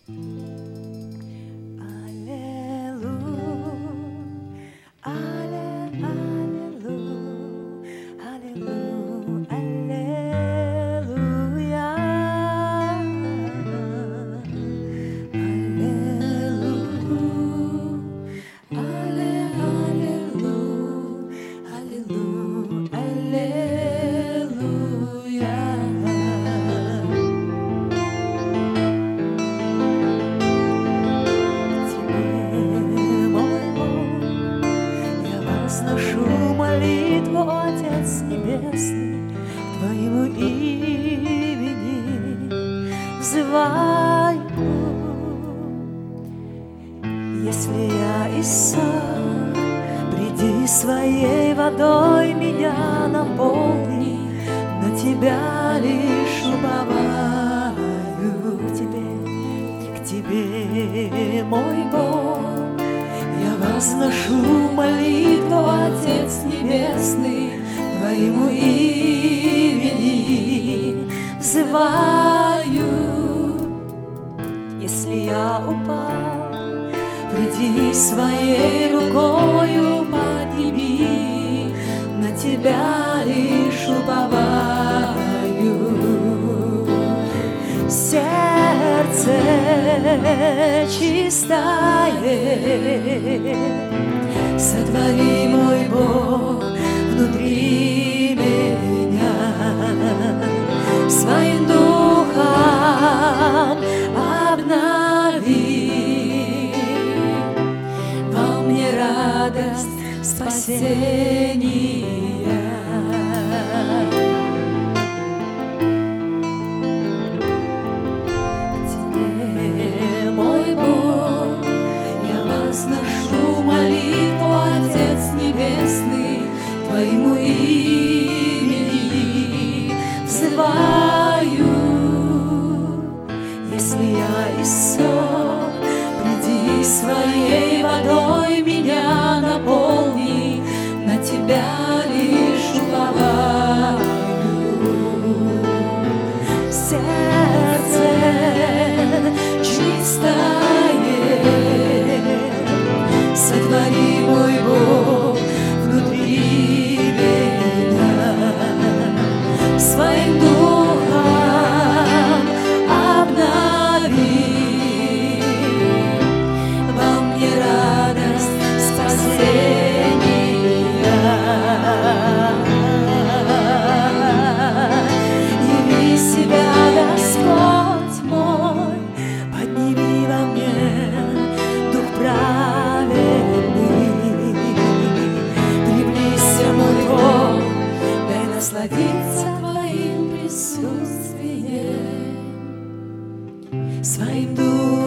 Возношу молитву, Отец Небесный, к Твоему имени взываю. Если я иссох, приди своей водой, меня наполни, на Тебя лишь уповаю. К Тебе, мой Бог, я возношу молитву, Отец Небесный, Твоему имени взываю. Если я упал, приди своей рукою подними, на Тебя лишь уповаю. Сердце чистое сотвори, мой Бог, внутри меня. Своим духом обнови во мне радость спасения. Возношу молитву, Отец Небесный, Твоему имени взываю. Если я иссох, приди своей водой, меня наполни, на Тебя лишь уповаю. Сердце чистое сотвори, мой Бог, внутри меня. Своим духом обнови во мне радость спасения. Яви себя, Господь мой, подними во мне дух праведный. Приблизься, мой Бог, дай насладиться Твоим присутствием, своим духом